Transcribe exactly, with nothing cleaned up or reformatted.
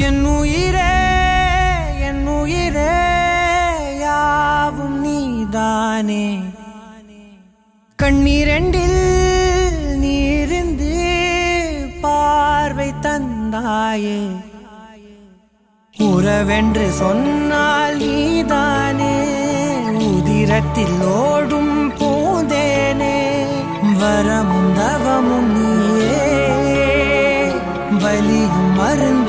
என் உயிரே என் உயிரே யாவும் நீதானே கண்ணீரெண்டில் நீரிந்து பார்வை தந்தாயே உறவென்று சொன்னால் நீதானே உதிரத்தில் ஓடும் பூந்தேனே வரமும் தவமும் நீயே வலியும் மருந்து